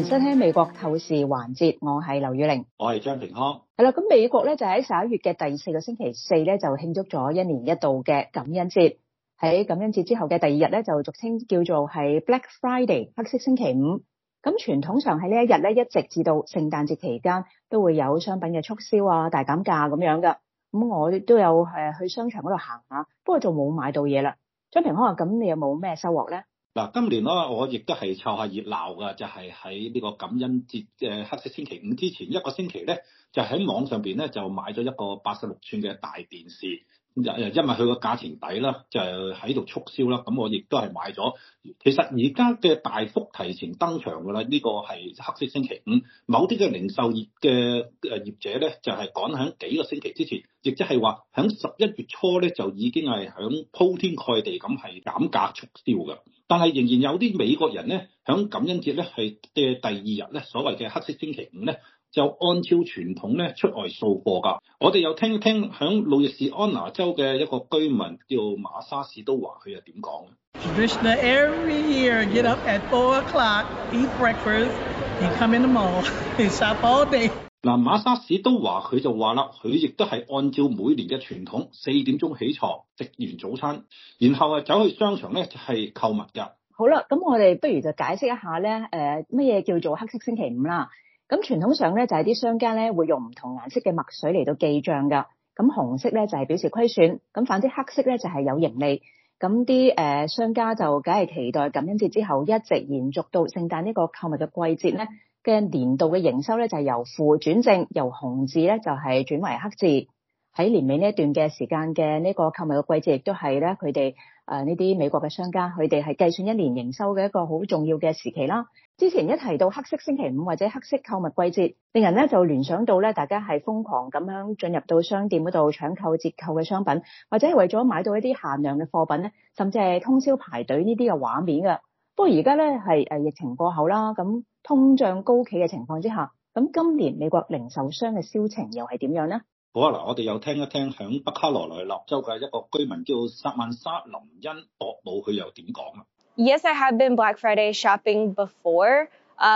收聽美國透視環節，我係劉宇玲， 我係張平康。 係啦，咁美國咧就喺11月嘅第4個星期四咧就慶祝咗一年一度嘅感恩節。喺感恩節之後嘅第2日咧就俗稱叫做係 Black Friday 黑色星期五。咁傳統上喺呢一日咧一直至到聖誕節期間都會有商品嘅促銷啊、大減價咁樣噶。咁我亦都有去商場嗰度行下，不過就冇買到嘢啦。張平康啊，咁你有冇咩收穫咧？ 嗱，今年我亦都係湊下熱鬧㗎，就係喺呢個感恩節嘅黑色星期五之前一個星期咧，就喺網上邊咧就買咗一個86寸嘅大電視，因為佢個價錢抵啦，就喺度促銷啦，咁我亦都係買咗。其實而家嘅大幅提前登場㗎啦，呢個係黑色星期五，某啲嘅零售業嘅業者咧就係趕喺幾個星期之前，亦即係話喺11月初咧就已經係喺鋪天蓋地咁係減價促銷㗎。但係仍然有啲美國人咧，響感恩節咧係嘅第2日咧，所謂嘅黑色星期五咧，就按照傳統咧出外掃貨㗎。我哋又聽一聽響路易斯安那州嘅一個居民叫馬莎史都華，佢又點講咧 Traditional every year get up at 4 o'clock, eat breakfast, and come in the mall and shop all day. 嗱，馬莎史都華佢就話啦，佢亦都係按照每年嘅傳統4點鐘起床，食完早餐，然後走去商場咧就係購物㗎。 好啦，咁我哋不如就解釋一下咧，乜嘢叫做黑色星期五啦？咁傳統上咧就係啲商家咧會用唔同顏色嘅墨水嚟到記帳㗎。咁紅色咧就係表示虧損，咁反之黑色咧就係有盈利。咁啲商家就梗係期待感恩節之後一直延續到聖誕呢個購物嘅季節咧嘅年度嘅營收咧就係由負轉正，由紅字咧就係轉為黑字。喺年尾呢一段嘅時間嘅呢個購物嘅季節，亦都係咧佢哋呢啲美國嘅商家，佢哋係計算一年營收嘅一個好重要嘅時期啦。之前一提到黑色星期五或者黑色購物季節，令人咧就聯想到咧大家係瘋狂咁樣進入到商店嗰度搶購折扣嘅商品，或者係為咗買到一啲限量嘅貨品咧，甚至係通宵排隊呢啲嘅畫面㗎。不過而家咧係疫情過後啦，咁通脹高企嘅情況之下，咁今年美國零售商嘅銷情又係點樣呢？ 好啊，嗱，我哋又聽一聽響北卡羅來納州嘅一個居民叫薩曼莎林恩博姆，佢又點講啊？ Yes, I have been Black Friday shopping before.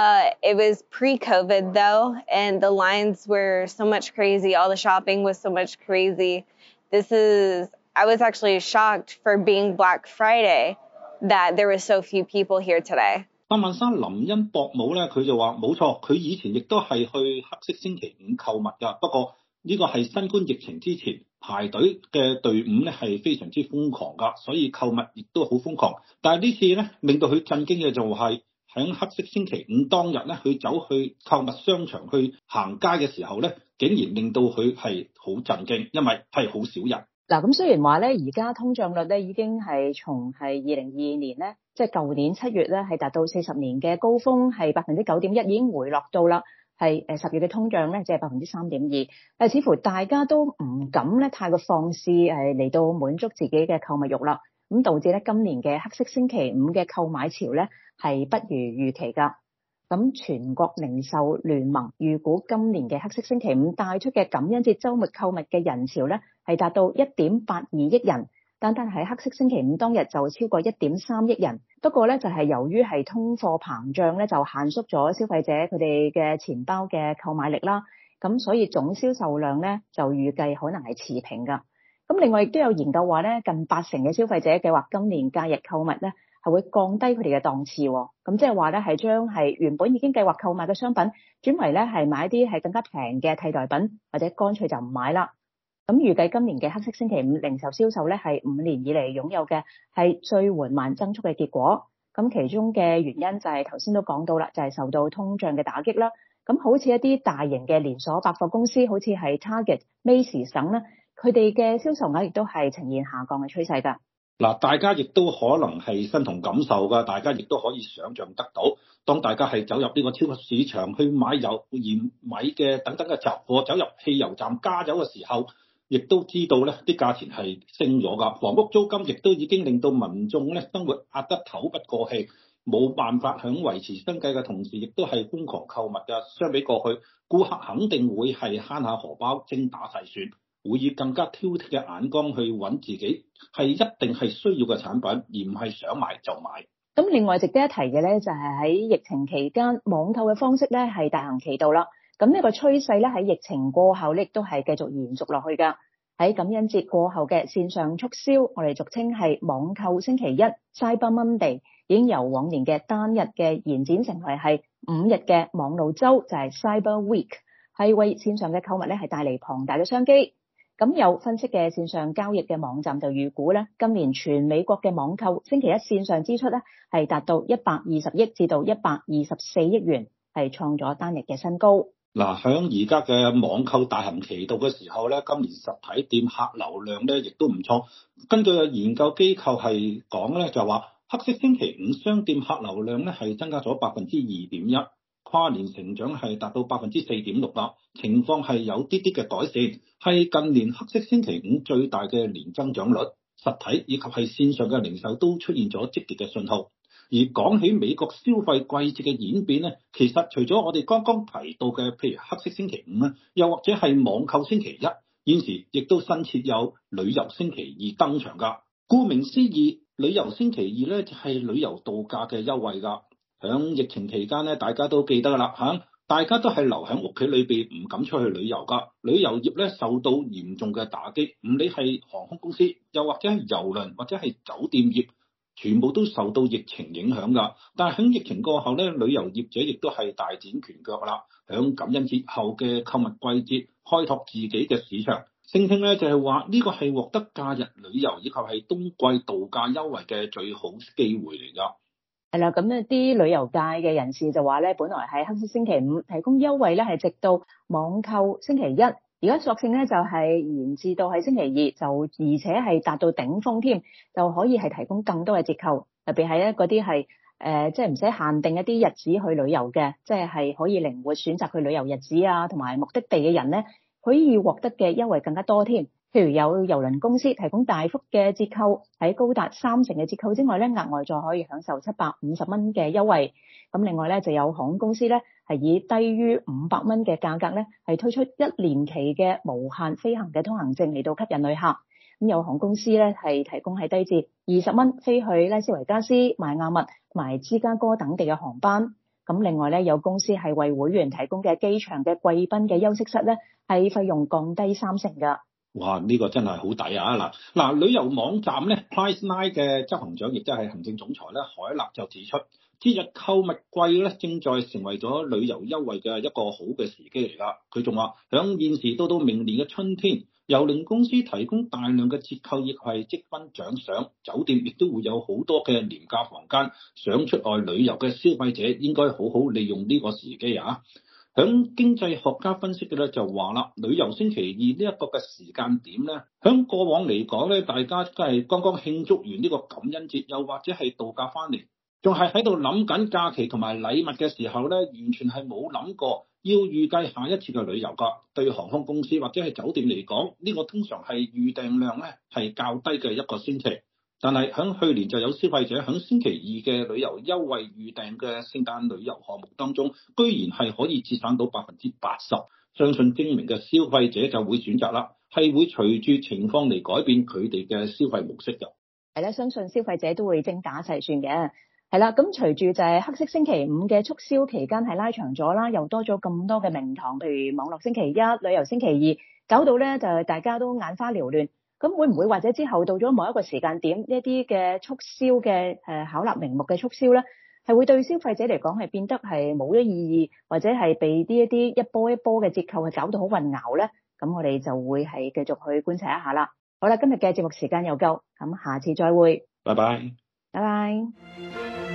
It was pre-COVID though, and the lines were so much crazy. All the shopping was so much crazy. I was actually shocked for being Black Friday that there were so few people here today. 薩曼莎林恩博姆咧，佢就話冇錯，佢以前亦都係去黑色星期五購物㗎，不過呢個係新冠疫情之前排隊嘅隊伍咧係非常之瘋狂㗎，所以購物亦都好瘋狂。但係呢次咧令到佢震驚嘅就係喺黑色星期五當日咧，佢走去購物商場去行街嘅時候咧，竟然令到佢係好震驚，因為係好少人。 嗱，咁雖然話咧，而家通脹率咧已經係從係2022年咧，即係舊年7月咧係達到40年嘅高峰，係9.1%已經回落到啦。係10月嘅通脹咧，即係3.2%，但似乎大家都唔敢咧太過放肆嚟到滿足自己嘅購物慾啦，咁導致咧今年嘅黑色星期五嘅購買潮咧係不如預期㗎。咁全國零售聯盟預估今年嘅黑色星期五帶出嘅感恩節週末購物嘅人潮咧係達到1.82億人。單單喺黑色星期五當日就超過1.3億人，不過咧就係由於係通貨膨脹咧就限縮咗消費者佢哋嘅錢包嘅購買力啦，咁所以總銷售量咧就預計可能係持平㗎。咁另外亦都有研究話咧，近80%嘅消費者計劃今年假日購物咧係會降低佢哋嘅檔次，咁即係話咧係將係原本已經計劃購買嘅商品轉為咧係買一啲係更加平嘅替代品，或者乾脆就唔買啦。咁預計今年嘅黑色星期五零售銷售咧係5年以嚟擁有嘅係最緩慢增速嘅結果。咁其中嘅原因就係頭先都講到啦，就係受到通脹嘅打擊啦。咁好似一啲大型嘅連鎖百貨公司，好似係 Target、Macy's 等咧，佢哋嘅銷售額亦都係呈現下降嘅趨勢㗎。 嗱，大家亦都可能係身同感受㗎，大家亦都可以想像得到，當大家係走入呢個超級市場去買油、鹽、米嘅等等嘅雜貨，走入汽油站加油嘅時候，亦都知道咧啲價錢係升咗㗎，房屋租金亦都已經令到民眾咧生活壓得透不過氣，冇辦法響維持生計嘅同時，亦都係瘋狂購物㗎。相比過去，顧客肯定會係慳下荷包，精打細算，會以更加挑剔嘅眼光去揾自己係一定係需要嘅產品，而唔係想買就買。 咁另外值得一提嘅咧，就係喺疫情期間網購嘅方式咧係大行其道啦。咁呢個趨勢咧喺疫情過後咧亦都係繼續延續落去㗎。喺感恩節過後嘅線上促銷，我哋俗稱係網購星期一 Cyber Monday， 已經由往年嘅單日嘅延展成為係5日嘅網路週，就係 Cyber Week， 係為線上嘅購物咧係帶嚟龐大嘅商機。咁有分析嘅線上交易嘅網站就預估咧，今年全美國嘅網購星期一線上支出咧係達到120億至到124億元，係創咗單日嘅新高。 嗱，響而家嘅網購大行其道嘅時候咧，今年實體店客流量咧亦都唔錯。根據有研究機構係講咧，就話黑色星期五商店客流量咧係增加咗2.1%，跨年成長係達到4.6%啦。情況係有啲嘅改善，係近年黑色星期五最大嘅年增長率。實體以及係線上嘅零售都出現咗積極嘅信號。而講起美國消費季節嘅演變咧，其實除咗我哋剛剛提到嘅，譬如黑色星期五啦，又或者係網購星期一，現時亦都新設有旅遊星期二登場㗎。顧名思義，旅遊星期二咧就係旅遊度假嘅優惠㗎。響疫情期間咧，大家都記得㗎啦嚇，大家都係留喺屋企裏邊，唔敢出去旅遊㗎。旅遊業咧受到嚴重嘅打擊，唔理係航空公司，又或者係郵輪或者係酒店業，全部都受到疫情影響㗎。但係喺疫情過後咧，旅遊業者亦都係大展拳腳啦。響感恩節後嘅購物季節，開拓自己嘅市場。聲稱咧就係話呢個係獲得假日旅遊以及係冬季度假優惠嘅最好機會嚟㗎。 係啦，咁一啲旅遊界嘅人士就話咧，本來喺黑色星期五提供優惠咧，係直到網購星期一，而家索性咧就係延至到喺星期二，就而且係達到頂峰添，就可以係提供更多嘅折扣，特別係咧嗰啲係即係唔使限定一啲日子去旅遊嘅，即係可以靈活選擇去旅遊日子啊，同埋目的地嘅人咧，可以獲得嘅優惠更加多添。譬如有郵輪公司提供大幅嘅折扣，喺高達30%嘅折扣之外咧，額外再可以享受750蚊嘅優惠。咁另外咧就有航空公司咧係以低於500蚊嘅價格咧係推出1年期嘅無限飛行嘅通行證嚟到吸引旅客。咁有航空公司咧係提供係低至20蚊飛去拉斯維加斯、邁阿密同埋芝加哥等地嘅航班。咁另外咧有公司係為會員提供嘅機場嘅貴賓嘅休息室咧係費用降低30%㗎。 哇！呢個真係好抵啊！嗱，旅遊網站咧 Priceline 嘅執行長亦都係行政總裁咧，海納就指出，節日購物季咧正在成為咗旅遊優惠嘅一個好嘅時機嚟㗎。佢仲話，響現時到明年嘅春天，郵輪公司提供大量嘅折扣，亦係積分獎賞，酒店亦都會有好多嘅廉價房間，想出外旅遊嘅消費者應該好好利用呢個時機啊！響經濟學家分析嘅咧就話啦，旅遊星期二呢一個嘅時間點咧，響過往嚟講咧，大家都係剛剛慶祝完呢個感恩節，又或者係度假翻嚟，仲係喺度諗緊假期同埋禮物嘅時候咧，完全係冇諗過要預計下一次嘅旅遊㗎。對航空公司或者係酒店嚟講，呢個通常係預訂量咧係較低嘅一個星期。但係響去年就有消費者響星期二嘅旅遊優惠預訂嘅聖誕旅遊項目當中，居然係可以節省到80%，相信精明嘅消費者就會選擇啦，係會隨住情況嚟改變佢哋嘅消費模式㗎。 係啦，相信消費者都會精打細算嘅。係啦，咁隨住就係黑色星期五嘅促銷期間係拉長咗啦，又多咗咁多嘅名堂，譬如網絡星期一、旅遊星期二，搞到咧就大家都眼花繚亂。咁會唔會或者之後到咗某一個時間點，呢一啲嘅促銷嘅巧立名目嘅促銷咧，係會對消費者嚟講係變得係冇咗意義，或者係被呢一啲一波一波嘅折扣係搞到好混淆咧？咁我哋就會係繼續去觀察一下啦。好啦，今日嘅節目時間又夠，咁下次再會。 拜拜。 拜拜。